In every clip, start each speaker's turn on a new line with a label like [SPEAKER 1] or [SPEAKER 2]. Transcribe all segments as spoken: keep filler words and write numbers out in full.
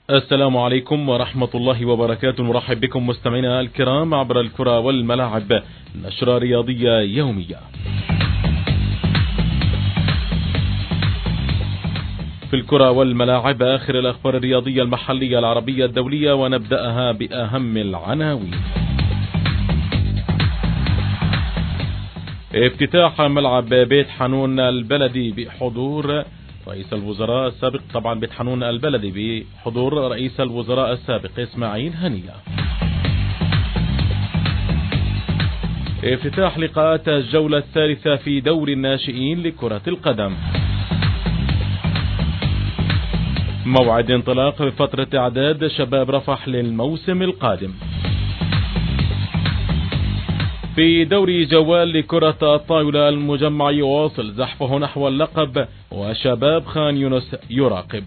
[SPEAKER 1] السلام عليكم ورحمة الله وبركاته. نرحب بكم مستمعينا الكرام عبر الكرة والملاعب، نشرة رياضية يومية. في الكرة والملاعب آخر الأخبار الرياضية المحلية العربية الدولية، ونبدأها بأهم العناوين. افتتاح ملعب بيت حنون البلدي بحضور رئيس الوزراء السابق، طبعا بيت حنون البلدي بحضور رئيس الوزراء السابق إسماعيل هنية. افتتاح لقاءات الجولة الثالثة في دوري الناشئين لكرة القدم. موعد انطلاق بفترة إعداد شباب رفح للموسم القادم. في دوري جوال لكرة الطاولة، المجمع يواصل زحفه نحو اللقب وشباب خان يونس يراقب.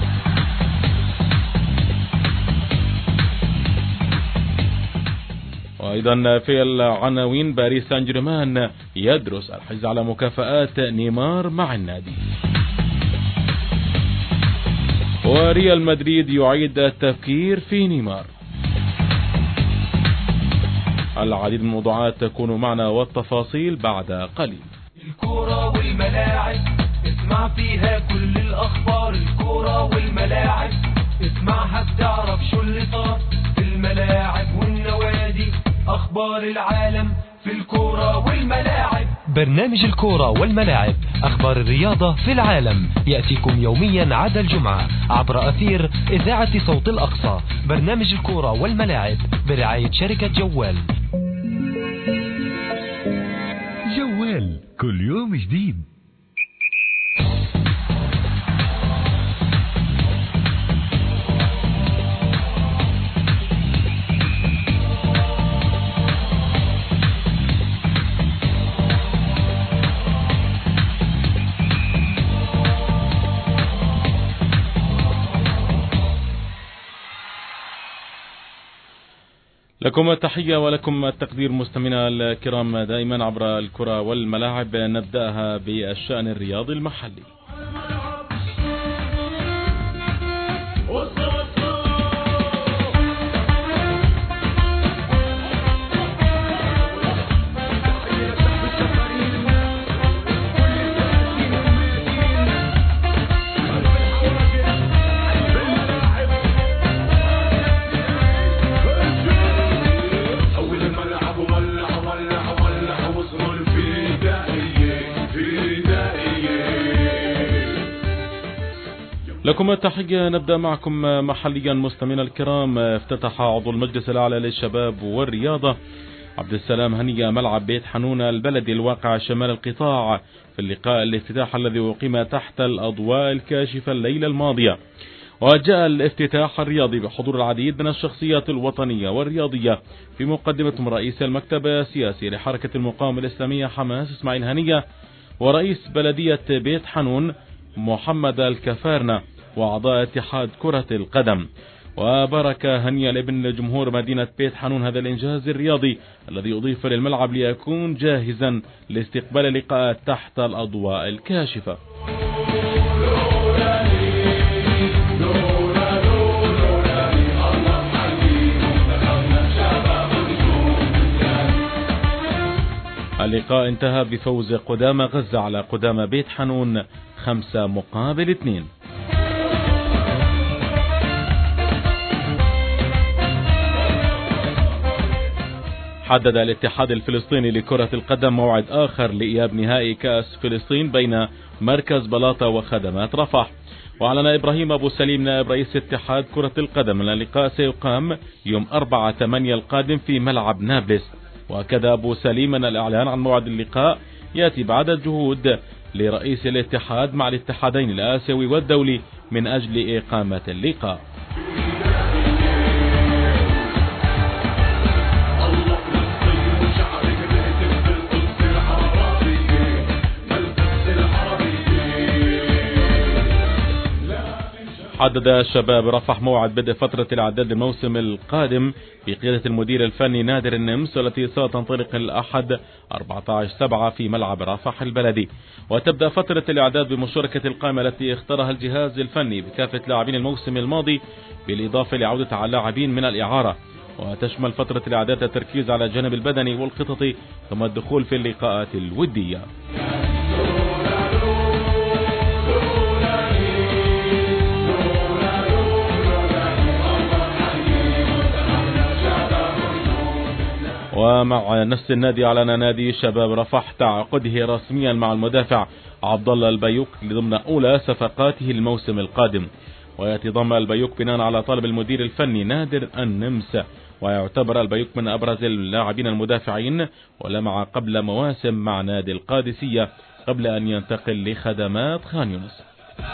[SPEAKER 1] وأيضا في العناوين، باريس سان جيرمان يدرس الحجز على مكافآت نيمار مع النادي. وريال مدريد يعيد التفكير في نيمار. العديد من الموضوعات تكون معنا والتفاصيل بعد قليل.
[SPEAKER 2] الكرة والملاعب اسمع فيها كل الأخبار. الكرة والملاعب اسمعها بتعرف شو اللي صار في الملاعب والنوادي. أخبار العالم في الكرة والملاعب.
[SPEAKER 3] برنامج الكرة والملاعب، أخبار الرياضة في العالم، يأتيكم يوميا عدا الجمعة عبر أثير إذاعة صوت الأقصى. برنامج الكرة والملاعب برعاية شركة جوال.
[SPEAKER 4] جوال كل يوم جديد.
[SPEAKER 1] لكم التحية ولكم التقدير مستمعينا الكرام دائما عبر الكرة والملاعب. نبدأها بالشأن الرياضي المحلي. لكم التحية. نبدأ معكم محليا مستمعينا الكرام. افتتح عضو المجلس الأعلى للشباب والرياضة عبد السلام هنية ملعب بيت حنون البلدي الواقع شمال القطاع في اللقاء الافتتاح الذي أقيم تحت الأضواء الكاشفة الليلة الماضية. وجاء الافتتاح الرياضي بحضور العديد من الشخصيات الوطنية والرياضية، في مقدمتهم رئيس المكتب السياسي لحركة المقاومة الإسلامية حماس إسماعيل هنية، ورئيس بلدية بيت حنون محمد الكفارنة، وأعضاء اتحاد كرة القدم. وبارك هنية لابن جمهور مدينة بيت حنون هذا الإنجاز الرياضي الذي أضيف للملعب ليكون جاهزا لاستقبال لقاءات تحت الأضواء الكاشفة. اللقاء انتهى بفوز قدامى غزة على قدامى بيت حنون خمسة مقابل اثنين. حدد الاتحاد الفلسطيني لكرة القدم موعد آخر لإياب نهائي كأس فلسطين بين مركز بلاطة وخدمات رفح. وأعلن إبراهيم أبو سليم نائب رئيس اتحاد كرة القدم أن اللقاء سيقام يوم أربعة ثمانية القادم في ملعب نابلس. وأكد أبو سليم أن الإعلان عن موعد اللقاء يأتي بعد الجهود لرئيس الاتحاد مع الاتحادين الآسيوي والدولي من أجل إقامة اللقاء. حدد شباب رفح موعد بدء فترة الإعداد للموسم القادم بقيادة المدير الفني نادر النمس، التي ستنطلق الأحد أربعة عشر سبعة في ملعب رفح البلدي. وتبدأ فترة الإعداد بمشاركة القائمة التي اختارها الجهاز الفني بكافة لاعبين الموسم الماضي، بالإضافة لعودة على لاعبين من الإعارة. وتشمل فترة الإعداد التركيز على الجانب البدني والخططي، ثم الدخول في اللقاءات الودية. ومع نفس النادي أعلن نادي شباب رفح تعاقده رسميا مع المدافع عبد الله البيوك ضمن أولى صفقاته الموسم القادم. ويتضم البيوك بناء على طلب المدير الفني نادر النمس، ويعتبر البيوك من أبرز اللاعبين المدافعين، ولمع قبل مواسم مع نادي القادسية قبل أن ينتقل لخدمات خان يونس.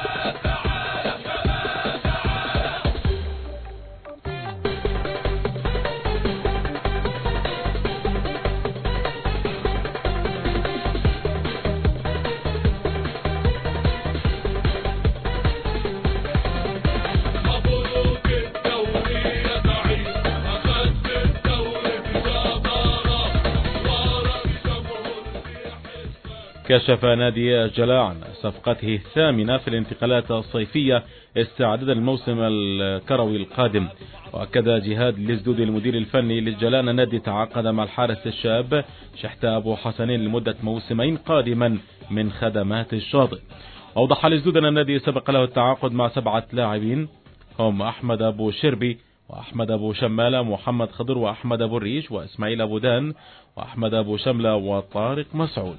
[SPEAKER 1] كشف نادي الجلاء عن صفقته الثامنة في الانتقالات الصيفية استعدادا للموسم الكروي القادم. وأكد جهاد لزدود المدير الفني للجلاء أن النادي تعاقد مع الحارس الشاب شحتة أبو حسنين لمدة موسمين قادما من خدمات الشاطئ. أوضح لزدود أن النادي سبق له التعاقد مع سبعة لاعبين هم أحمد أبو شربي وأحمد أبو شمالة ومحمد خضر وأحمد أبو الريش وإسماعيل أبو دان وأحمد أبو شملة وطارق مسعود.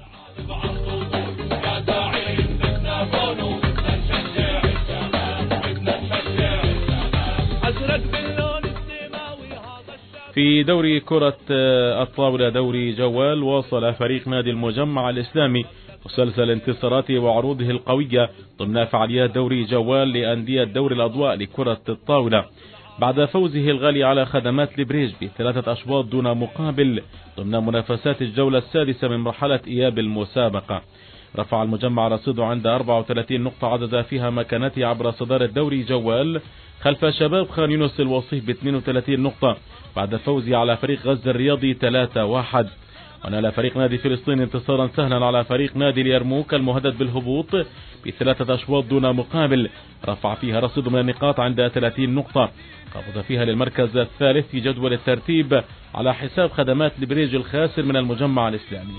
[SPEAKER 1] في دوري كرة الطاولة دوري جوال، واصل فريق نادي المجمع الإسلامي مسلسل انتصاراته وعروضه القوية ضمن فعاليات دوري جوال لأندية دوري الأضواء لكرة الطاولة، بعد فوزه الغالي على خدمات لبريج بثلاثة أشواط دون مقابل ضمن منافسات الجولة السادسة من مرحلة إياب المسابقة. رفع المجمع رصيده عند أربعة وثلاثين نقطة، عدد فيها مكانته عبر صدارة دوري جوال خلف شباب خان يونس الوصيف ب اثنين وثلاثين نقطة بعد فوزه على فريق غزة الرياضي ثلاثة واحد. ونال فريق نادي فلسطين انتصارا سهلا على فريق نادي اليرموك المهدد بالهبوط بثلاثة أشواط دون مقابل، رفع فيها رصيده من النقاط عند ثلاثين نقطة، قفز فيها للمركز الثالث في جدول الترتيب على حساب خدمات لبريج الخاسر من المجمع الإسلامي.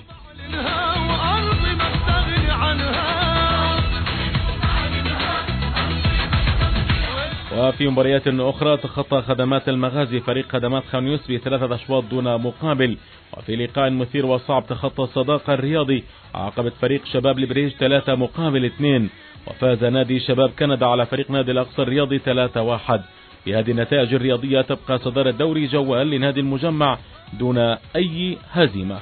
[SPEAKER 1] وفي مباريات أخرى تخطى خدمات المغازي فريق خدمات خان يونس بثلاثة أشواط دون مقابل. وفي لقاء مثير وصعب تخطى الصداقة الرياضي عقبت فريق شباب لبريج ثلاثة مقابل اثنين، وفاز نادي شباب كندا على فريق نادي الأقصى الرياضي ثلاثة واحد. بهذه النتائج الرياضية تبقى صدارة دوري جوال لنادي المجمع دون أي هزيمة.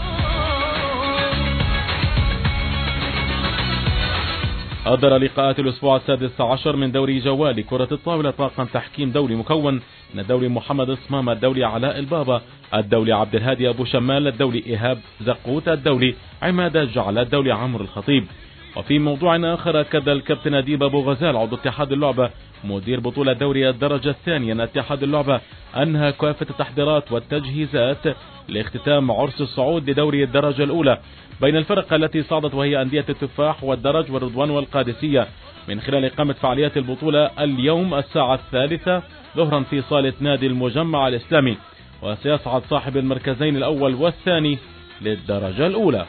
[SPEAKER 1] أدار لقاءات الأسبوع السادس عشر من دوري جوال لكرة الطاولة طاقم تحكيم دولي مكون من الدولي محمد اسمام، الدولي علاء البابا، الدولي عبد الهادي أبو شمال، الدولي إيهاب زقوت، الدولي عماد الجعل، الدولي عمرو الخطيب. وفي موضوع آخر أكد الكابتن أديب أبو غزال عضو اتحاد اللعبة مدير بطولة دوري الدرجة الثانية أن اتحاد اللعبة أنهى كافة التحضيرات والتجهيزات لاختتام عرس الصعود لدوري الدرجة الأولى بين الفرق التي صعدت، وهي أندية التفاح والدرج والرضوان والقادسية، من خلال إقامة فعاليات البطولة اليوم الساعة الثالثة ظهرا في صالة نادي المجمع الإسلامي. وسيصعد صاحب المركزين الأول والثاني للدرجة الأولى.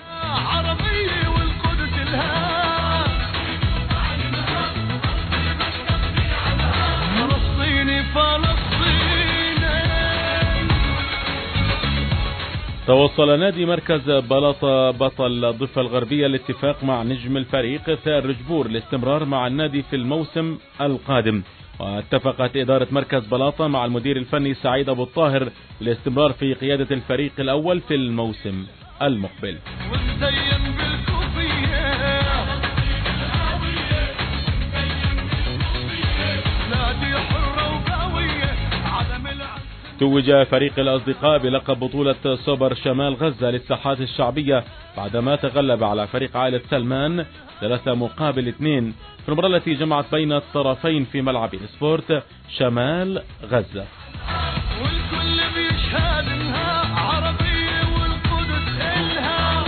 [SPEAKER 1] توصل نادي مركز بلاطة بطل الضفة الغربية لاتفاق مع نجم الفريق ثائر رجبور الاستمرار مع النادي في الموسم القادم. واتفقت إدارة مركز بلاطة مع المدير الفني سعيد أبو الطاهر الاستمرار في قيادة الفريق الأول في الموسم المقبل. توج فريق الأصدقاء بلقب بطولة سوبر شمال غزة للساحات الشعبية بعدما تغلب على فريق عائلة سلمان ثلاثة مقابل اثنين في المباراة التي جمعت بين الطرفين في ملعب سبورت شمال غزة.
[SPEAKER 2] والكل بيشهد انها عربية والقدس إلها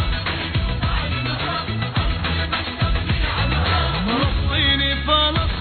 [SPEAKER 2] فلسطيني فلسطين.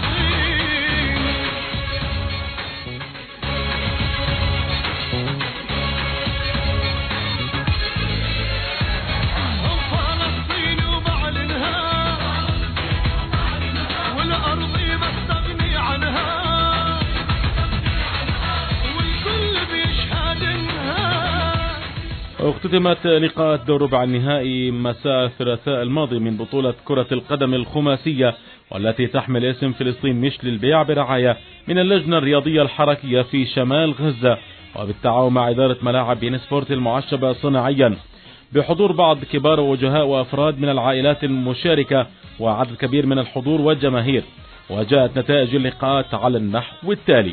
[SPEAKER 1] اختتمت لقاءات دور ربع النهائي مساء الثلاثاء الماضي من بطولة كرة القدم الخماسية والتي تحمل اسم فلسطين مش للبيع برعاية من اللجنة الرياضية الحركية في شمال غزة وبالتعاون مع إدارة ملاعب بين سبورت المعشبة صناعيا بحضور بعض كبار وجهاء وأفراد من العائلات المشاركة وعدد كبير من الحضور والجماهير. وجاءت نتائج اللقاءات على النحو التالي: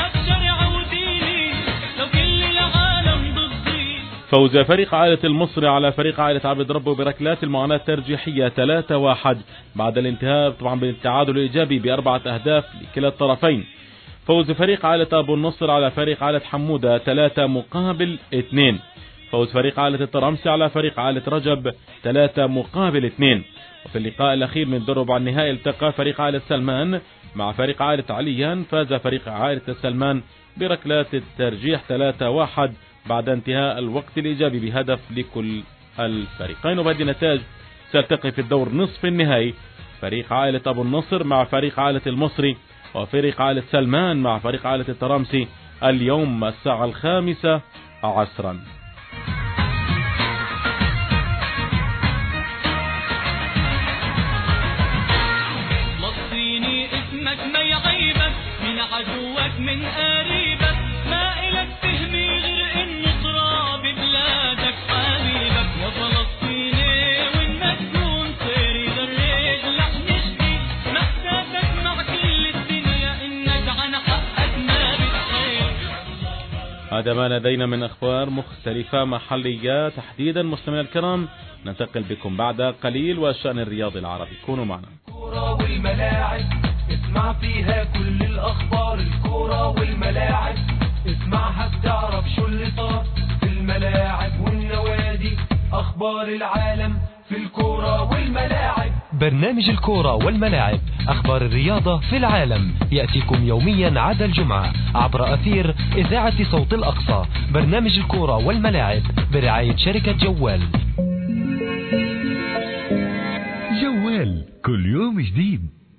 [SPEAKER 1] فوز فريق عائلة المصري على فريق عائلة عبد ربه بركلات المعاناة الترجيحية ثلاثة واحد بعد الانتهاء طبعا بالتعادل الإيجابي بأربعة أهداف لكلا الطرفين. فوز فريق عائلة أبو النصر على فريق عائلة حمودة ثلاثة مقابل اثنين. فوز فريق عائلة الترامسي على فريق عائلة رجب ثلاثة مقابل اثنين. وفي اللقاء الأخير من دور ربع النهائي التقى فريق عائلة سلمان مع فريق عائلة عليان. فاز فريق عائلة سلمان بركلات الترجيح ثلاثة واحد بعد انتهاء الوقت الإيجابي بهدف لكل الفريقين. وبهذه النتائج سيلتقي في الدور نصف النهائي فريق عائلة أبو النصر مع فريق عائلة المصري وفريق عائلة سلمان مع فريق عائلة الترامسي اليوم الساعة الخامسة عصرا.
[SPEAKER 2] مصريني اسمك ما يعيبك من عدوك من قريبك ما إلك تهمي غير إنه تراب بلادك حبيبك يا فلسطيني وإنك تكون طير يغرق لحن جديد محتاجك مع كل الدنيا إنك عن حقك ما بتخير.
[SPEAKER 1] هذا ما لدينا من أخبار مختلفة محلية تحديدا. مستمعينا الكرام ننتقل بكم بعد قليل والشأن الرياضي العربي. كونوا معنا.
[SPEAKER 2] الكرة والملاعب اسمع فيها كل الأخبار. الكرة والملاعب اسمعها بتعرف شو اللي صار في الملاعب والنوادي. أخبار العالم في الكرة والملاعب.
[SPEAKER 3] برنامج الكرة والملاعب أخبار الرياضة في العالم يأتيكم يوميا عدا الجمعة عبر أثير إذاعة صوت الأقصى. برنامج الكرة والملاعب برعاية شركة جوال.
[SPEAKER 4] جوال كل يوم جديد.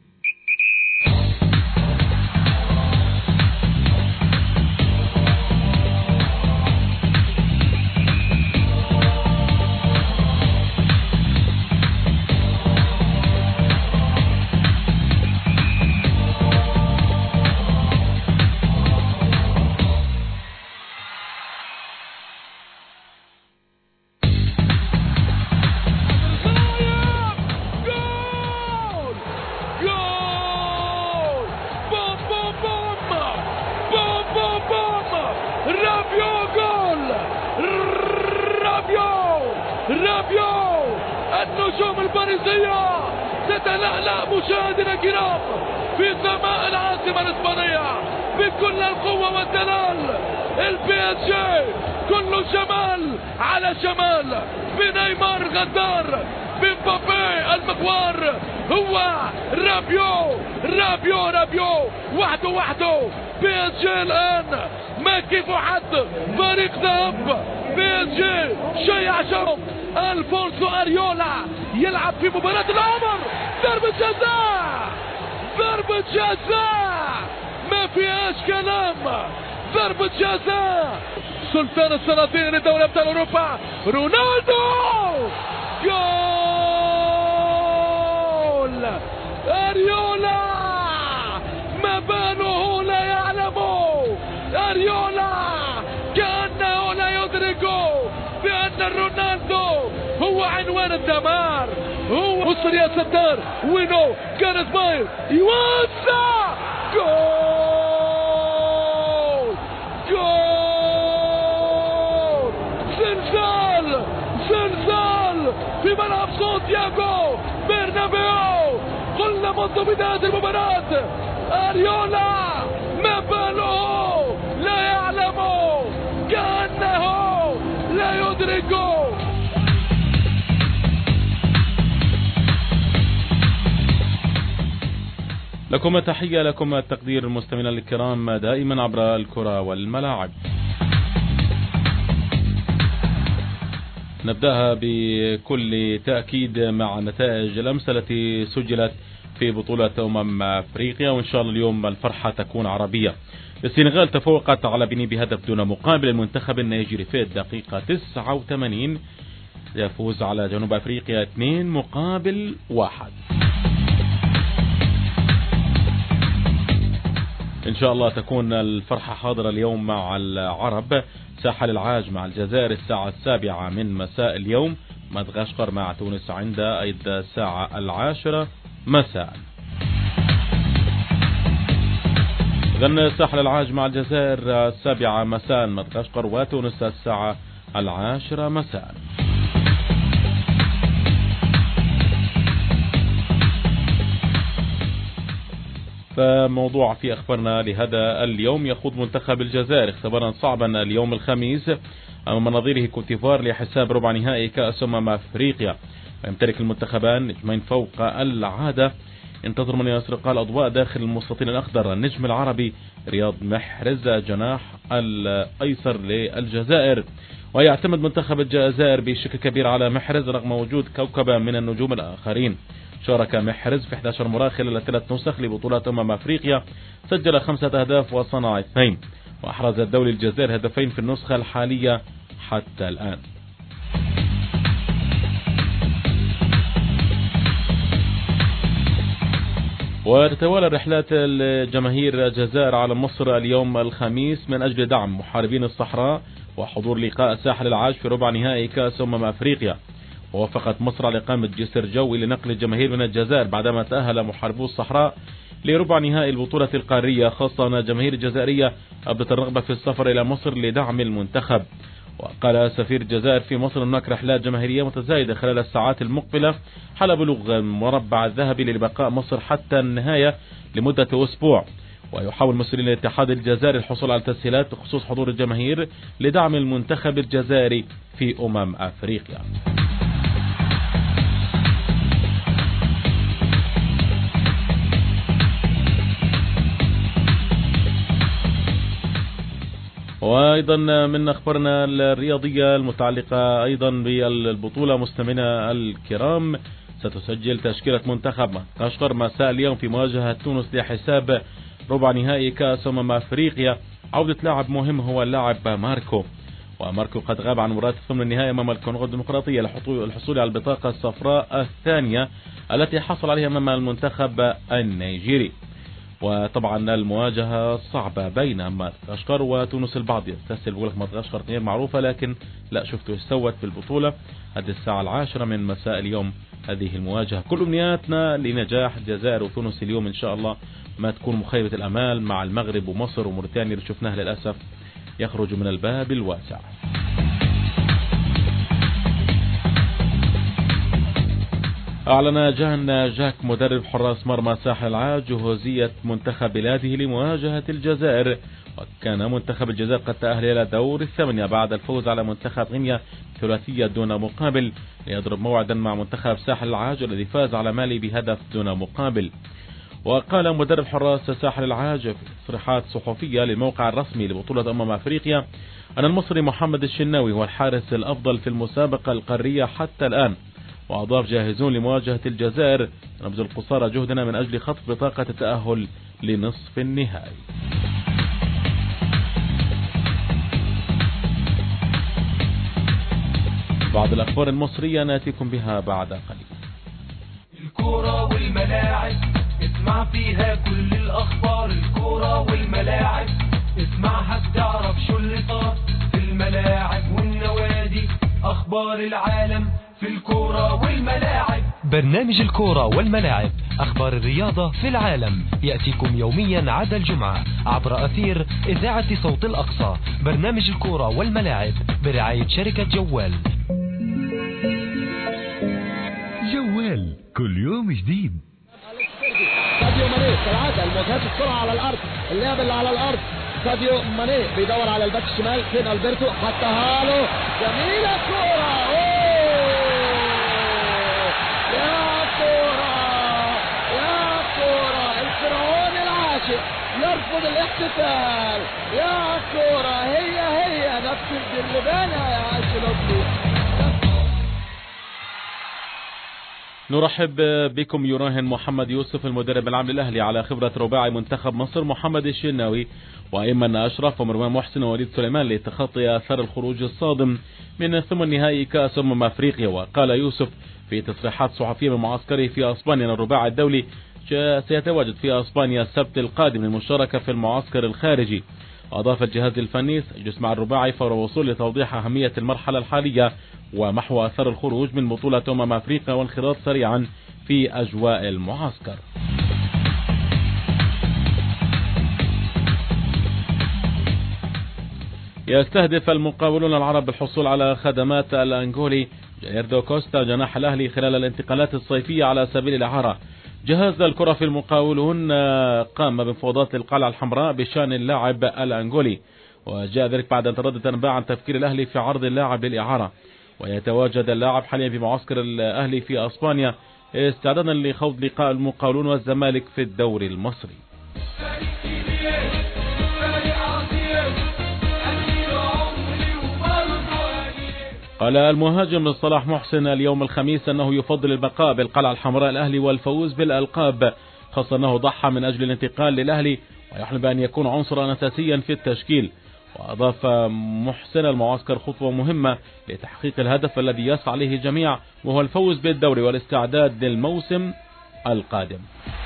[SPEAKER 5] النجوم الباريسية تتلألأ مشاهدينا الكرام في سماء العاصمة الإسبانية بكل القوة والدلال. البي اس جي كله جمال على شمال بنيمار غدار بمبابي المغوار. هو رابيو رابيو رابيو وحده وحده. بي اس جي الآن ما كيف حد فريق ذهب. بي اس جي شيء عشان الفونسو اريولا يلعب في مباراة العمر. ضربة جزاء ضربة جزاء ما فيهاش كلام. ضربة جزاء سلطان السلاطين لدوري ابطال اوروبا رونالدو. جول اريولا ما بانه لا يعلمه. اريولا كأنه لا يدركه بأن رونالدو هو عنوان الدمار. هو وصل يا ستار وينو جاريث بايل يوسع. جول جول ملعب سانتياغو برنابيو. قلنا منذ بداية المباراة أريولا ما باله لا يعلم، كأنه لا يدرك.
[SPEAKER 1] لكم تحية، لكم التقدير المستمعين الكرام دائما عبر الكرة والملاعب. نبدأها بكل تأكيد مع نتائج الأمس التي سجلت في بطولة أمم أفريقيا، وإن شاء الله اليوم الفرحة تكون عربية. السنغال تفوقت على بني بهدف دون مقابل. المنتخب النيجيري في الدقيقة تسعة وثمانين يفوز على جنوب أفريقيا اثنين مقابل واحد. إن شاء الله تكون الفرحة حاضرة اليوم مع العرب. ساحل العاج مع الجزائر الساعة السابعة من مساء اليوم. مدغشقر مع تونس عند أيضا الساعة العاشرة مساء. إذن ساحل العاج مع الجزائر السابعة مساء، مدغشقر وتونس الساعة العاشرة مساء. فموضوع في أخبارنا لهذا اليوم، يخوض منتخب الجزائر اختبارا صعبا اليوم الخميس أمام نظيره كوتيفوار لحساب ربع نهائي كأس أمم أفريقيا. ويمتلك المنتخبان نجمين فوق العادة. انتظر من يسرق الأضواء داخل المستطيل الأخضر النجم العربي رياض محرز جناح الأيسر للجزائر. ويعتمد منتخب الجزائر بشكل كبير على محرز رغم وجود كوكبة من النجوم الآخرين. شارك محرز في إحدى عشرة مباراة خلال ثلاث نسخ لبطولة أمم أفريقيا، سجل خمسة أهداف وصنع اثنين، وأحرز الدولي الجزائر هدفين في النسخة الحالية حتى الآن. وتتوالى رحلات الجماهير الجزائر على مصر اليوم الخميس من أجل دعم محاربين الصحراء وحضور لقاء ساحل العاج في ربع نهائي كأس أمم أفريقيا. ووافقت مصر على إقامة جسر جوي لنقل الجماهير من الجزائر بعدما تأهل محاربو الصحراء لربع نهائي البطولة القارية، خاصة أن الجماهير الجزائرية أبدت الرغبة في السفر إلى مصر لدعم المنتخب. وقال سفير الجزائر في مصر هناك رحلات جماهيرية متزايدة خلال الساعات المقبلة حال بلوغ المربع الذهبي لبقاء مصر حتى النهاية لمدة أسبوع. ويحاول مسؤولين الاتحاد الجزائري الحصول على تسهيلات بخصوص حضور الجماهير لدعم المنتخب الجزائري في أمم أفريقيا. وأيضا من أخبارنا الرياضية المتعلقة أيضا بالبطولة مستمعينا الكرام، ستسجل تشكيلة منتخب مدغشقر مساء اليوم في مواجهة تونس لحساب ربع نهائي كأس أمم أفريقيا. عودة لاعب مهم هو اللاعب ماركو، وماركو قد غاب عن مباراة ثمن النهائي أمام الكونغو الديمقراطية للحصول على البطاقة الصفراء الثانية التي حصل عليها أمام المنتخب النيجيري. وطبعا المواجهة صعبة بين مدغشقر وتونس. البعض يستسهل بيقول لك مدغشقر غير معروفة، لكن لا، شفتوا سوت في البطولة. هذه الساعة العاشرة من مساء اليوم هذه المواجهة. كل أمنياتنا لنجاح الجزائر وتونس اليوم إن شاء الله، ما تكون مخيبة الأمال مع المغرب ومصر وموريتانيا اللي شفناها للأسف يخرج من الباب الواسع. أعلن جان جاك مدرب حراس مرمى ساحل العاج جهوزية منتخب بلاده لمواجهة الجزائر. وكان منتخب الجزائر قد تأهل إلى دور الثمانية بعد الفوز على منتخب غينيا ثلاثية دون مقابل، ليضرب موعدا مع منتخب ساحل العاج الذي فاز على مالي بهدف دون مقابل. وقال مدرب حراس ساحل العاج في تصريحات صحفية للموقع الرسمي لبطولة أمم أفريقيا أن المصري محمد الشناوي هو الحارس الأفضل في المسابقة القارية حتى الآن. وأضاف جاهزون لمواجهة الجزائر، نبذل قصارى جهدنا من أجل خطف بطاقة التأهل لنصف النهائي. بعض الأخبار المصرية ناتيكم بها بعد قليل.
[SPEAKER 6] الكرة والملاعب اسمع فيها كل الأخبار. الكرة والملاعب اسمعها بتعرف شو اللي صار في الملاعب والنوادي. أخبار العالم في الكرة والملاعب.
[SPEAKER 3] برنامج الكرة والملاعب، أخبار الرياضة في العالم، يأتيكم يوميا عدا الجمعة عبر أثير إذاعة صوت الأقصى. برنامج الكرة والملاعب برعاية شركة جوال.
[SPEAKER 4] كل يوم جديد.
[SPEAKER 7] ساديو ماني كالعادة المواجهات السرعة على الأرض، اللعب اللي على الأرض. ساديو ماني بيدور على الباك الشمال، فين ألبرتو؟ حطها له، جميلة كورة، يا كورة يا كورة، الفرعون العاشق يرفض الاحتفال، يا كورة هي هي نفس الدربانة يا أنشيلوتي.
[SPEAKER 1] نرحب بكم. يراهن محمد يوسف المدرب العام للأهلي على خبرة رباعي منتخب مصر محمد الشناوي وأيمن أشرف ومروان محسن ووليد سليمان لتخطي أثر الخروج الصادم من ثمن نهائي كأس أمم أفريقيا. وقال يوسف في تصريحات صحفية من معسكره في أسبانيا أن الرباعي الدولي سيتواجد في أسبانيا السبت القادم للمشاركة في المعسكر الخارجي. أضاف الجهاز الفني سيجلس مع الرباعي فور وصول لتوضيح أهمية المرحلة الحالية ومحو أثر الخروج من بطولة أمم أفريقيا والانخراط سريعا في أجواء المعسكر. يستهدف المقاولون العرب بالحصول على خدمات الأنغولي جيردو كوستا جناح الأهلي خلال الانتقالات الصيفية على سبيل الإعارة. جهاز الكرة في المقاولون قام بمفاوضات القلعة الحمراء بشأن اللاعب الأنغولي، وجاء ذلك بعد أن تردد أنباء عن تفكير الأهلي في عرض اللاعب للإعارة. ويتواجد اللاعب حاليا في معسكر الأهلي في أسبانيا استعدادا لخوض لقاء المقاولون والزمالك في الدوري المصري. قال المهاجم صلاح محسن اليوم الخميس أنه يفضل البقاء بالقلعة الحمراء الأهلي والفوز بالألقاب، خاصة أنه ضحى من أجل الانتقال للأهلي ويحلم بأن يكون عنصرا أساسيا في التشكيل. وأضاف محسن المعسكر خطوة مهمة لتحقيق الهدف الذي يسعى عليه الجميع وهو الفوز بالدوري والاستعداد للموسم القادم.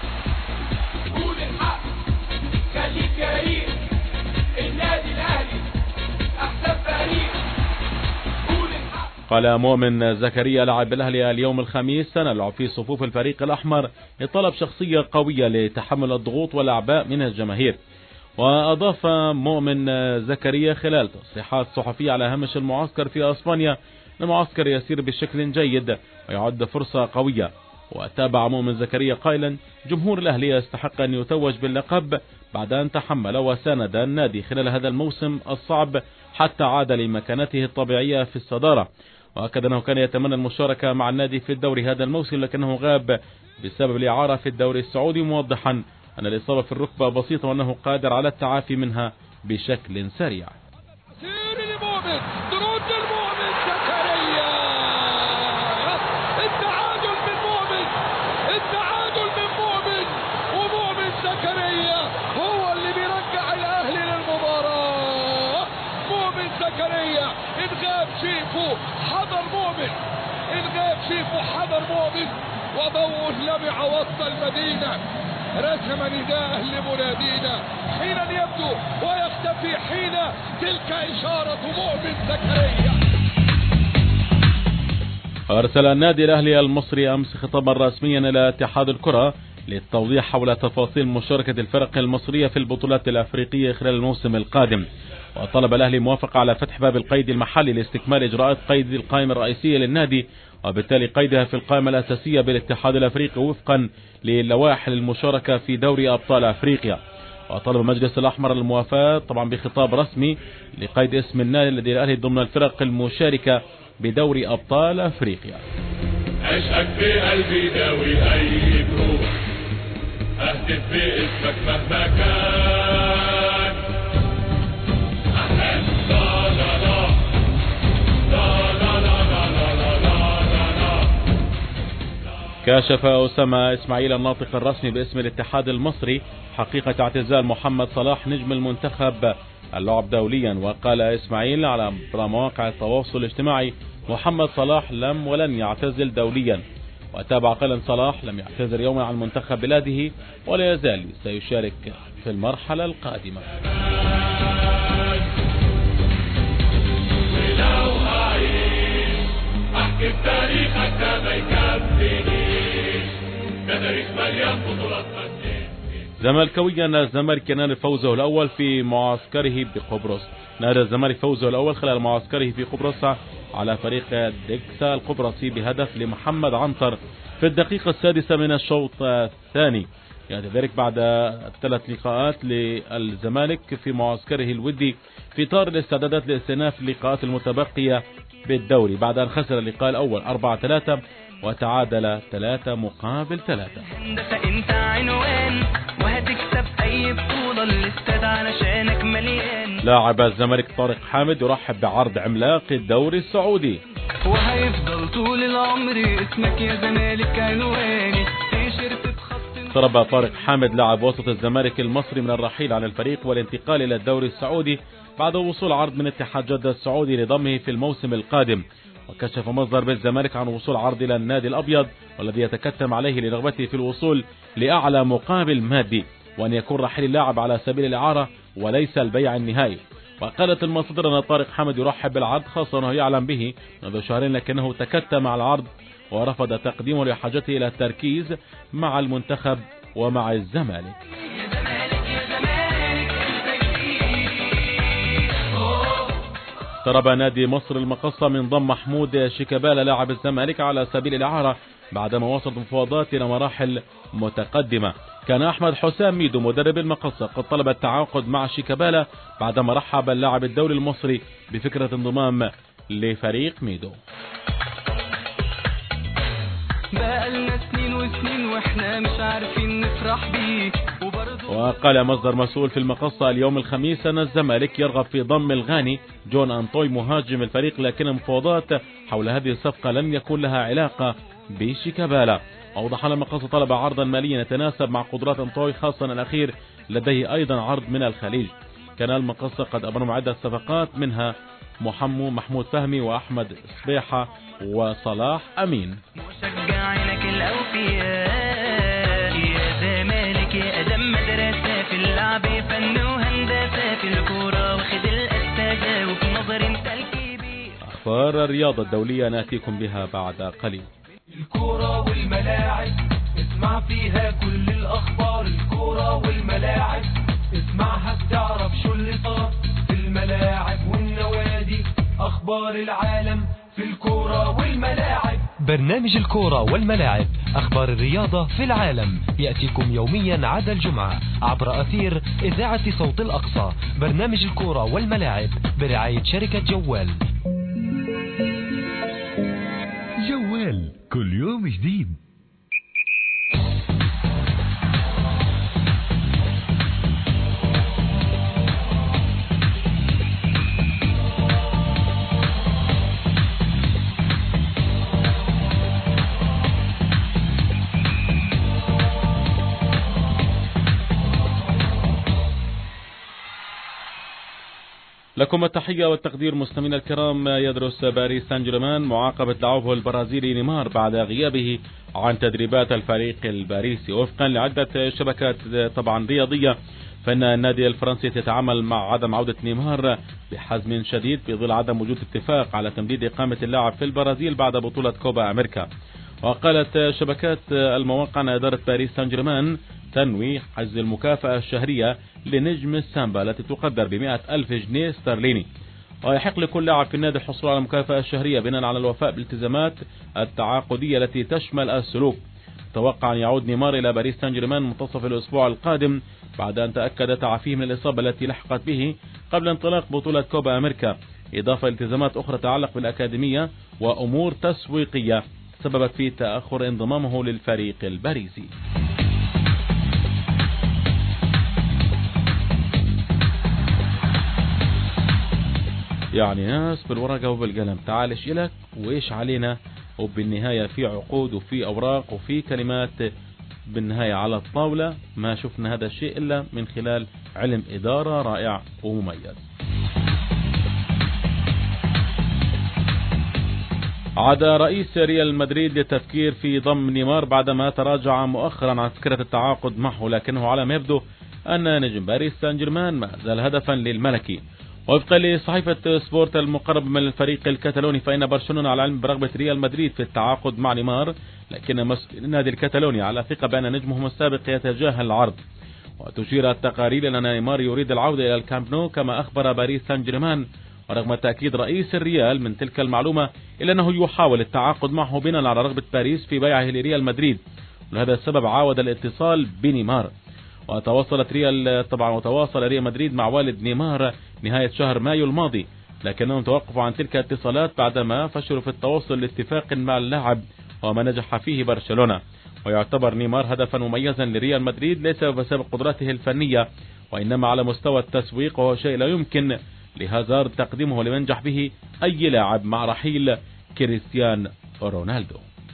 [SPEAKER 1] قال مؤمن زكريا لاعب الأهلي اليوم الخميس سنلعب في صفوف الفريق الأحمر لطلب شخصية قوية لتحمل الضغوط والأعباء من الجماهير. وأضاف مؤمن زكريا خلال تصريحات صحفية على هامش المعسكر في أسبانيا المعسكر يسير بشكل جيد ويعد فرصة قوية. وتابع مؤمن زكريا قائلا جمهور الأهلي يستحق أن يتوج باللقب بعد أن تحمل وساند النادي خلال هذا الموسم الصعب حتى عاد لمكانته الطبيعية في الصدارة. وأكد أنه كان يتمنى المشاركة مع النادي في الدوري هذا الموسم لكنه غاب بسبب الإعارة في الدوري السعودي، موضحا أن الإصابة في الركبة بسيطة وأنه قادر على التعافي منها بشكل سريع.
[SPEAKER 5] حضر مؤمن الغاب شيفو حضر مؤمن وضوء لمع وسط المدينة رسم نداء لمنادينا حين يبدو ويختفي حين تلك إشارة مؤمن زكريا.
[SPEAKER 1] أرسل النادي الأهلي المصري أمس خطابا رسميا إلى اتحاد الكرة للتوضيح حول تفاصيل مشاركة الفرق المصرية في البطولات الأفريقية خلال الموسم القادم. وطلب الأهلي موافقة على فتح باب القيد المحلي لاستكمال إجراءات قيد القائمة الرئيسية للنادي وبالتالي قيدها في القائمة الأساسية بالاتحاد الأفريقي وفقا للوائح للمشاركة في دوري أبطال أفريقيا. وطلب المجلس الأحمر الموافاة طبعا بخطاب رسمي لقيد اسم النادي الذي الأهلي ضمن الفرق المشاركة بدوري أبطال أفريقيا.
[SPEAKER 8] عشقك في قلبي داوي أي جروح أهتف باسمك مهما كان.
[SPEAKER 1] كاشف أسامة إسماعيل الناطق الرسمي باسم الاتحاد المصري حقيقة اعتزال محمد صلاح نجم المنتخب اللعب دوليا. وقال إسماعيل على مواقع التواصل الاجتماعي محمد صلاح لم ولن يعتزل دوليا. وتابع قائلا صلاح لم يعتذر يوما عن منتخب بلاده ولا يزال سيشارك في المرحلة القادمة.
[SPEAKER 8] احكي بتاريخك ده ما يكفينيش ده تاريخ مليان بطولات.
[SPEAKER 1] زملكاويا الزمالك ينال فوزه الأول في معسكره بقبرص. نال الزمالك فوزه الأول خلال معسكره في قبرص على فريق ديكسا القبرصي بهدف لمحمد عنتر في الدقيقة السادسة من الشوط الثاني. يعني ذلك بعد ثلاث لقاءات للزمالك في معسكره الودي في إطار الاستعدادات لاستئناف اللقاءات المتبقية بالدوري بعد أن خسر اللقاء الأول أربعة ثلاثة وتعادل ثلاثة مقابل ثلاثة.
[SPEAKER 2] انت عنوان وهتكسب اي بطولة الاستاد علشانك مليان.
[SPEAKER 1] لاعب الزمالك طارق حامد يرحب بعرض عملاق الدوري السعودي.
[SPEAKER 2] وهيفضل طول العمر اسمك يا زمالك عنواني تيشيرت بخط.
[SPEAKER 1] طلب طارق حامد لاعب وسط الزمالك المصري من الرحيل عن الفريق والانتقال الى الدوري السعودي بعد وصول عرض من اتحاد جدة السعودي لضمه في الموسم القادم. وكشف مصدر بالزمالك عن وصول عرض الى النادي الابيض والذي يتكتم عليه لرغبته في الوصول لاعلى مقابل مادي وان يكون رحيل اللاعب على سبيل الاعاره وليس البيع النهائي. وقالت المصدر ان طارق حامد يرحب بالعرض خاصة انه يعلم به منذ شهرين لكنه تكتم على العرض ورفض تقديمه لحاجته الى التركيز مع المنتخب ومع الزمالك. اقترب نادي مصر المقصة من ضم محمود شيكابالا لاعب الزمالك على سبيل الإعارة بعدما وصلت المفاوضات إلى مراحل متقدمة. كان أحمد حسام ميدو مدرب المقصة قد طلب التعاقد مع شيكابالا بعدما رحب اللاعب الدولي المصري بفكرة انضمام لفريق ميدو.
[SPEAKER 2] بقالنا سنين وسنين واحنا مش عارفين نفرح بيه.
[SPEAKER 1] وقال مصدر مسؤول في المقصة اليوم الخميس أن الزمالك يرغب في ضم الغاني جون أنطوي مهاجم الفريق لكن المفاوضات حول هذه الصفقة لن يكون لها علاقة بشيكابالا. أوضح أن المقصة طلب عرضا ماليا يتناسب مع قدرات أنطوي خاصة الأخير لديه أيضا عرض من الخليج. كان المقصة قد أبرم عدة صفقات منها محمو محمود فهمي وأحمد صبيحة وصلاح أمين.
[SPEAKER 2] مشجعينك الأوفياء يا زمالك يا أدم مدرسة في اللعب فن وهندسة في الكورة واخد الأستاذة وبنظر انت الكبير.
[SPEAKER 1] أخبار الرياضة الدولية نأتيكم بها بعد قليل.
[SPEAKER 6] الكورة والملاعب اسمع فيها كل الأخبار. الكورة والملاعب اسمعها بتعرف شو اللي صار في الملاعب والنوادي. أخبار العالم في الكورة والملاعب.
[SPEAKER 3] برنامج الكورة والملاعب أخبار الرياضة في العالم يأتيكم يوميا عدا الجمعة عبر أثير إذاعة صوت الأقصى. برنامج الكورة والملاعب برعاية شركة جوال.
[SPEAKER 4] جوال كل يوم جديد.
[SPEAKER 1] لكم التحية والتقدير مستمعينا الكرام. يدرس باريس سان جيرمان معاقبة لاعبه البرازيلي نيمار بعد غيابه عن تدريبات الفريق الباريسي. وفقا لعدة شبكات طبعا رياضية فإن النادي الفرنسي يتعامل مع عدم عودة نيمار بحزم شديد في ظل عدم وجود اتفاق على تمديد إقامة اللاعب في البرازيل بعد بطولة كوبا أمريكا. وقالت شبكات المواقع أن إدارة باريس سان جيرمان تنوي حجز المكافأة الشهرية لنجم السامبا التي تقدر بمئة ألف جنيه استرليني. ويحق لكل لاعب في النادي الحصول على المكافأة الشهرية بناء على الوفاء بالالتزامات التعاقدية التي تشمل السلوك. توقع أن يعود نيمار إلى باريس سان جيرمان منتصف الأسبوع القادم بعد أن تأكد تعافيه من الإصابة التي لحقت به قبل انطلاق بطولة كوبا أمريكا، إضافة التزامات أخرى تتعلق بالأكاديمية وأمور تسويقية سببت في تأخر انضمامه للفريق الباريسي. يعني ناس بالورقة وبالقلم، تعال ايش لك وايش علينا، وبالنهاية في عقود وفي أوراق وفي كلمات بالنهاية على الطاولة. ما شفنا هذا الشيء إلا من خلال علم إدارة رائع ومميز. عاد رئيس ريال مدريد للتفكير في ضم نيمار بعدما تراجع مؤخرا عن فكرة التعاقد معه، لكنه على ما يبدو أن نجم باريس سان جيرمان ما زال هدفا للملكي. وفقا لصحيفة سبورت المقرب من الفريق الكتالوني فإن برشلونة على علم برغبة ريال مدريد في التعاقد مع نيمار، لكن مسؤول النادي الكتالوني على ثقة بأن نجمهم السابق يتجاهل العرض. وتشير التقارير أن نيمار يريد العودة إلى الكامب نو كما أخبر باريس سان جيرمان، ورغم تأكيد رئيس الريال من تلك المعلومة إلا أنه يحاول التعاقد معه بناء على رغبة باريس في بيعه لريال مدريد، ولهذا السبب عاود الاتصال بنيمار. وتواصلت ريال طبعا وتواصل ريال مدريد مع والد نيمار نهاية شهر مايو الماضي، لكنهم توقفوا عن تلك الاتصالات بعدما فشلوا في التوصل لاتفاق مع اللاعب وما نجح فيه برشلونة. ويعتبر نيمار هدفا مميزا لريال مدريد ليس بسبب قدراته الفنية وإنما على مستوى التسويق، وهو شيء لا يمكن لهازارد تقديمه لينجح به أي لاعب مع رحيل كريستيان رونالدو.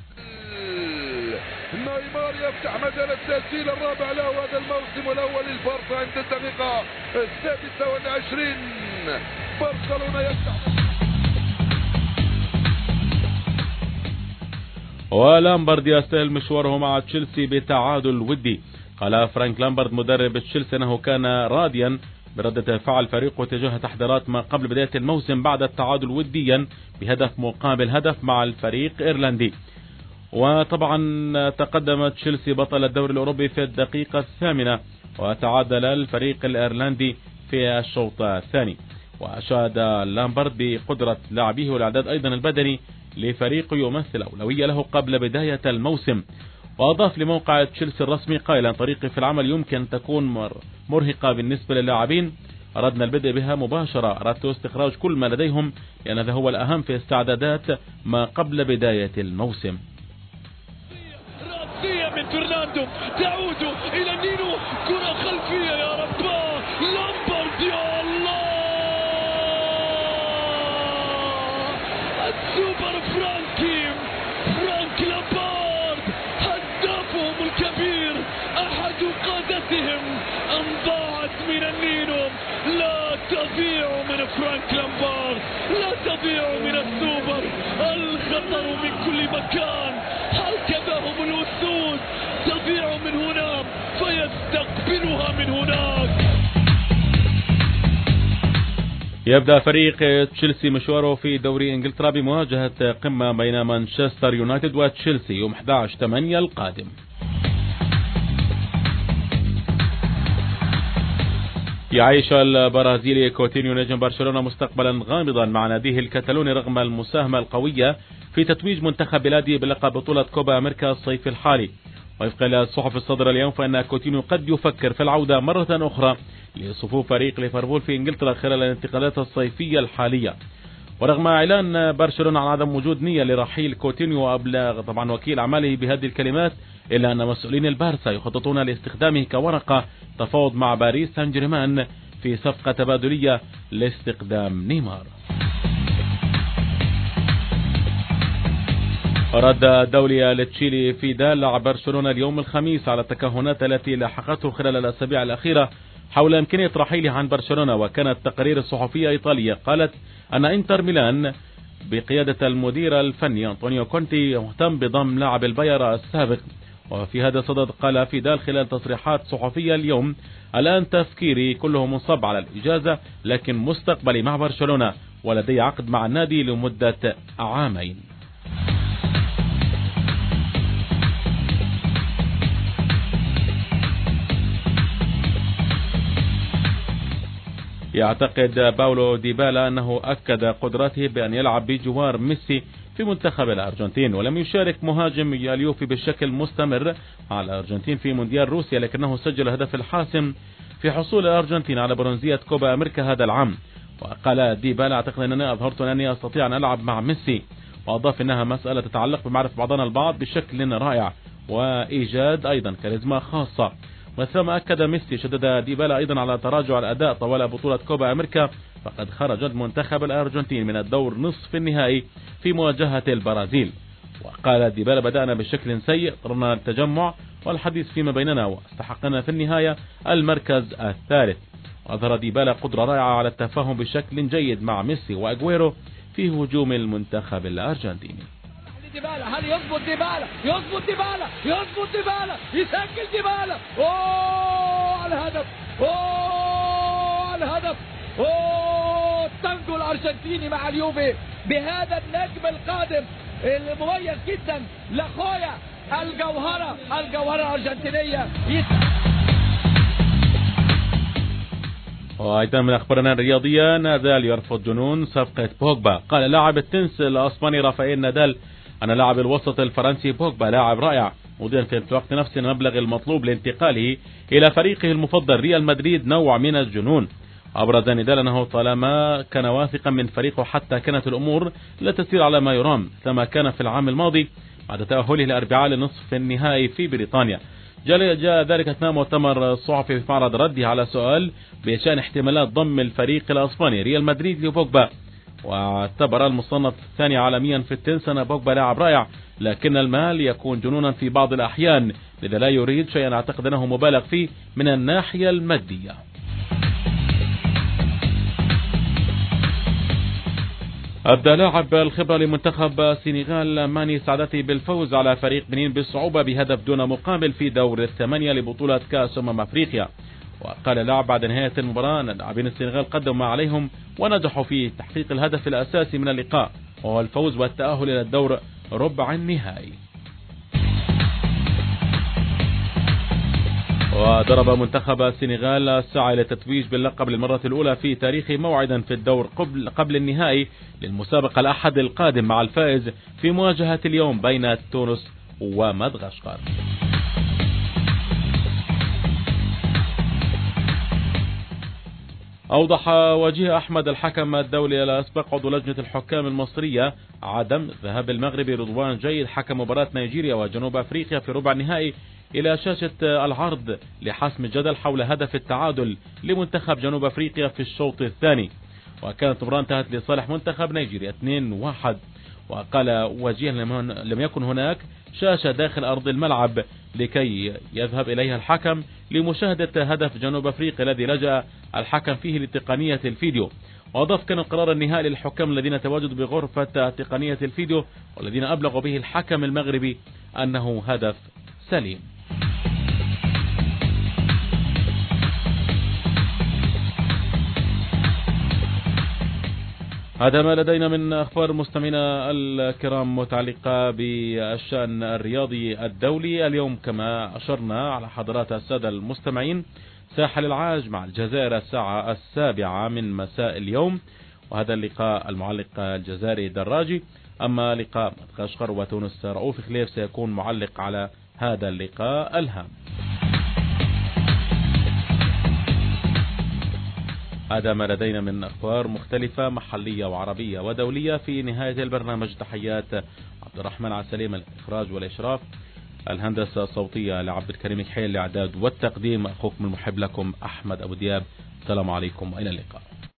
[SPEAKER 5] نيمار يفتح مجال التسجيل الرابع له هذا الموسم الأول للبارسا عند الدقيقة السادسة والعشرين. برشلونة يفتح.
[SPEAKER 1] ولامبرد يستهل مشواره مع تشيلسي بتعادل ودي. قال فرانك لامبرد مدرب تشيلسي أنه كان راضيا بردة فعل فريقه تجاه تحضيرات ما قبل بداية الموسم بعد التعادل وديا بهدف مقابل هدف مع الفريق إيرلندي. وطبعا تقدم تشيلسي بطل الدوري الأوروبي في الدقيقة الثامنة وتعادل الفريق الإيرلندي في الشوط الثاني. وأشاد لامبرد بقدرة لاعبيه والإعداد أيضا البدني لفريق يمثل أولوية له قبل بداية الموسم. وأضاف لموقع تشيلسي الرسمي قائلا طريقي في العمل يمكن تكون مرهقة بالنسبة للاعبين، أردنا البدء بها مباشرة، أردت استخراج كل ما لديهم لأن هذا هو الأهم في استعدادات ما قبل بداية الموسم.
[SPEAKER 2] رأسية من فرناندو تعود إلى نينو، كرة خلفية يا رب، لامبرد يا الله، السوبر فرانكي فرانك لامبرد هدافهم الكبير، أحد قادتهم أن ضاعت من النينو، لا تضيع من فرانك لامبرد، لا تضيع من السوبر، الخطر من كل مكان، هكذا هم الأسود، تضيع من هنا فيستقبلها من هناك.
[SPEAKER 1] يبدأ فريق تشيلسي مشواره في دوري انجلترا بمواجهة قمة بين مانشستر يونايتد وتشيلسي يوم أحد عشر ثمانية القادم. يعيش البرازيلي كوتينيو نجم برشلونة مستقبلا غامضا مع ناديه الكتالوني رغم المساهمة القوية في تتويج منتخب بلاده بلقب بطولة كوبا أمريكا الصيف الحالي. وفقا لصحف الصدر اليوم فإن كوتينيو قد يفكر في العودة مرة أخرى لصفوف فريق ليفربول في انجلترا خلال الانتقالات الصيفية الحالية. ورغم اعلان برشلونة عن عدم وجود نية لرحيل كوتينيو وابلغ طبعا وكيل اعماله بهذه الكلمات، الا ان مسؤولين البارسا يخططون لاستخدامه كورقة تفاوض مع باريس سان جيرمان في صفقة تبادلية لاستخدام نيمار. رد الدولي لتشيلي فيدال لاعب برشلونة اليوم الخميس على التكهنات التي لاحقته خلال الأسابيع الأخيرة حول إمكانية رحيله عن برشلونة. وكانت تقارير الصحفية إيطالية قالت أن إنتر ميلان بقيادة المدير الفني أنطونيو كونتي مهتم بضم لاعب الباير السابق. وفي هذا الصدد قال فيدال خلال تصريحات صحفية اليوم: الآن تفكيري كله منصب على الإجازة، لكن مستقبلي مع برشلونة ولدي عقد مع النادي لمدة عامين. يعتقد باولو ديبالا أنه أكد قدرته بأن يلعب بجوار ميسي في منتخب الأرجنتين. ولم يشارك مهاجم اليوفي بشكل مستمر مع الأرجنتين في مونديال روسيا، لكنه سجل الهدف الحاسم في حصول الأرجنتين على برونزية كوبا أمريكا هذا العام. وقال ديبالا: أعتقد أنني أظهرت أنني أستطيع أن ألعب مع ميسي. وأضاف أنها مسألة تتعلق بمعرفة بعضنا البعض بشكل رائع وإيجاد أيضا كاريزما خاصة. مثلما أكد ميسي، شدد ديبالا أيضا على تراجع الأداء طوال بطولة كوبا أمريكا، فقد خرج المنتخب الأرجنتيني من الدور نصف النهائي في مواجهة البرازيل. وقال ديبالا: بدأنا بشكل سيء، اضطررنا التجمع والحديث فيما بيننا واستحقنا في النهاية المركز الثالث. وأظهر ديبالا قدرة رائعة على التفاهم بشكل جيد مع ميسي وأجويرو في هجوم المنتخب الأرجنتيني.
[SPEAKER 7] ديبالا، هل يضبط ديبالا؟ يضبط ديبالا، يضبط ديبالا، يسجل ديبالا. اوه الهدف، اوه الهدف، اوه التانجو الارجنتيني مع اليوفي بهذا النجم القادم المميز جدا لاخويا الجوهرة الجوهرة الارجنتينية.
[SPEAKER 1] وأيضا من أخبارنا الرياضية، نادال يرفض جنون صفقة بوجبا. قال لاعب التنس الأسباني رافائيل نادال أن لاعب الوسط الفرنسي بوجبا لاعب رائع، مضيا في الوقت نفسه المبلغ المطلوب لانتقاله إلى فريقه المفضل ريال مدريد نوع من الجنون. أبرز نادال أنه طالما كان واثقا من فريقه حتى كانت الأمور لا تسير على ما يرام، كما كان في العام الماضي بعد تأهله الأربعاء لنصف النهائي في بريطانيا. جاء ذلك أثناء مؤتمر صحفي في معرض رده على سؤال بشأن احتمالات ضم الفريق الأسباني ريال مدريد لبوجبا. واعتبر المصنف الثاني عالميا في التنس أن بوجبا لاعب رائع، لكن المال يكون جنونا في بعض الأحيان، لذا لا يريد شيئا أعتقد أنه مبالغ فيه من الناحية المادية. أبدى لاعب الخبرة لمنتخب السنغال ماني سعادته بالفوز على فريق بنين بصعوبة بهدف دون مقابل في دور الثمانية لبطولة كأس أمم أفريقيا. وقال اللاعب بعد نهاية المباراة أن لاعبين السنغال قدموا ما عليهم ونجحوا في تحقيق الهدف الأساسي من اللقاء، وهو الفوز والتأهل إلى الدور ربع النهائي. وضرب منتخب السنغال السعي للتتويج باللقب للمرة الأولى في تاريخه موعدا في الدور قبل, قبل النهائي للمسابقة الأحد القادم مع الفائز في مواجهة اليوم بين تونس ومدغشقر. أوضح وجيه أحمد الحكم الدولي الأسبق عضو لجنة الحكام المصرية عدم ذهاب المغربي رضوان جيد حكم مباراة نيجيريا وجنوب أفريقيا في ربع النهائي إلى شاشة العرض لحسم الجدل حول هدف التعادل لمنتخب جنوب أفريقيا في الشوط الثاني، وكانت المباراة انتهت لصالح منتخب نيجيريا اثنين واحد. وقال وجيه لم يكن هناك شاشة داخل أرض الملعب لكي يذهب إليها الحكم لمشاهدة هدف جنوب أفريقيا الذي لجأ الحكم فيه لتقنية الفيديو. وأضاف كان القرار النهائي للحكام الذين تواجدوا بغرفة تقنية الفيديو والذين أبلغوا به الحكم المغربي أنه هدف سليم. هذا ما لدينا من أخبار مستمعينا الكرام متعلقة بالشأن الرياضي الدولي اليوم. كما أشرنا على حضرات السادة المستمعين، ساحل العاج مع الجزائر الساعة السابعة من مساء اليوم، وهذا اللقاء المعلق الجزائري دراجي. أما لقاء مدغشقر وتونس رؤوف خليف سيكون معلق على هذا اللقاء الهام. هذا ما لدينا من أخبار مختلفة محلية وعربية ودولية. في نهاية البرنامج تحيات عبد الرحمن عسليم الإخراج والإشراف، الهندسة الصوتية لعبد الكريم كحيل، الإعداد والتقديم أخوكم المحب لكم أحمد أبو دياب. السلام عليكم وإلى اللقاء.